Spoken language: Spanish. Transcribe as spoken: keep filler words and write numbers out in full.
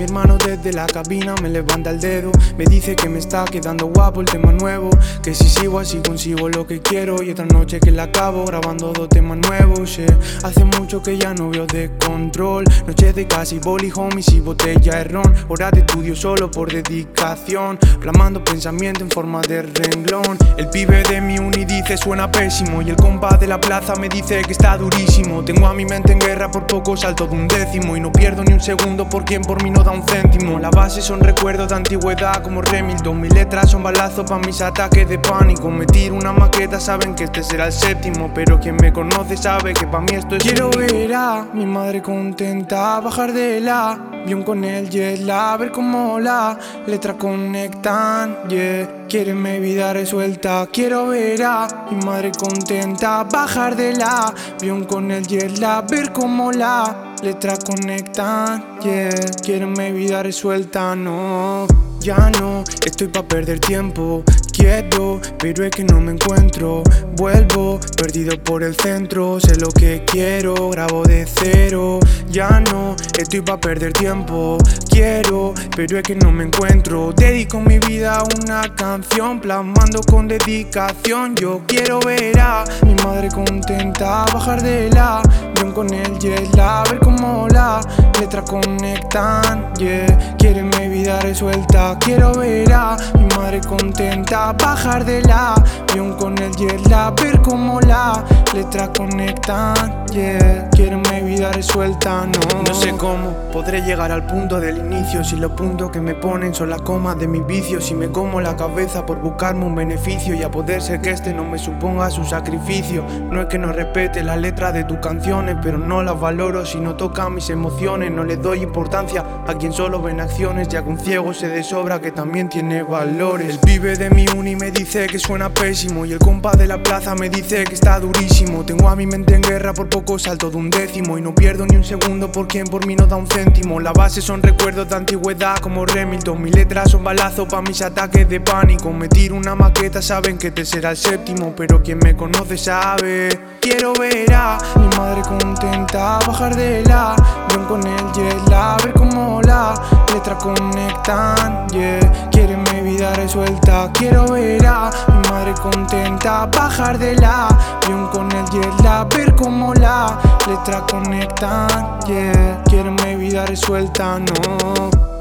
Mi hermano desde la cabina me levanta el dedo, me dice que me está quedando guapo el tema nuevo, que si sigo así consigo lo que quiero. Y otra noche que la acabo grabando dos temas nuevos, yeah. Hace mucho que ya no veo de control, noches de casi boli, homies y botella de ron. Horas de estudio solo por dedicación, plasmando pensamiento en forma de renglón. El pibe de mi uni dice suena pésimo, y el compa de la plaza me dice que está durísimo. Tengo a mi mente en guerra, por poco salto de un décimo, y no pierdo ni un segundo por quien por mí no da un céntimo. La base son recuerdos de antigüedad como Remington, mis letras son balazos pa' mis ataques de pánico. Me tiro una maqueta, saben que este será el séptimo, pero quien me conoce sabe que pa' mí esto es quiero único. Ver a mi madre contenta, bajar del avión con el jet lag, ver cómo la letra conectan, yeah. Quieren mi vida resuelta, quiero ver a mi madre contenta, bajar del avión con el jet lag, ver cómo la letra conectan, yeah. Quieren mi vida resuelta, no. Ya no estoy pa' perder tiempo, quiero, pero es que no me encuentro. Vuelvo, perdido por el centro, sé lo que quiero, grabo de cero. Ya no estoy pa' perder tiempo, quiero, pero es que no me encuentro. Dedico mi vida a una canción, plasmando con dedicación. Yo quiero ver a mi madre contenta, bajar de la avión con el jet lag, ver cómo la letra conectan, yeah. Quieren mi vida resuelta, quiero ver a mi madre contenta, bajar del avión con el jet lag, ver cómo la letra conectan, yeah. Quiero mi vida resuelta, no. No sé cómo podré llegar al punto del inicio, si los puntos que me ponen son las comas de mis vicios. Si me como la cabeza por buscarme un beneficio, y a poder ser que este no me suponga su sacrificio. No es que no respete las letras de tus canciones, pero no las valoro si no tocan mis emociones. No les doy importancia a quien solo ven acciones, ya con ciego se de sobra que también tiene valores. El pibe de mi uni me dice que suena pésimo, y el compa de la plaza me dice que está durísimo. Tengo a mi mente en guerra, por poco salto de un décimo, y no pierdo ni un segundo por quien por mí no da un céntimo. La base son recuerdos de antigüedad como Remington, mis letras son balazos pa' mis ataques de pánico. Me tiro una maqueta, saben que este será el séptimo, pero quien me conoce sabe. Quiero ver a mi madre contenta, bajar de la avión con el jet lag, ver cómo la letra conectan, yeah. Quieren mi vida resuelta, quiero ver a mi madre contenta, bajar del avión con el jet lag, ver cómo la letra conectan, yeah. Quieren mi vida resuelta, no.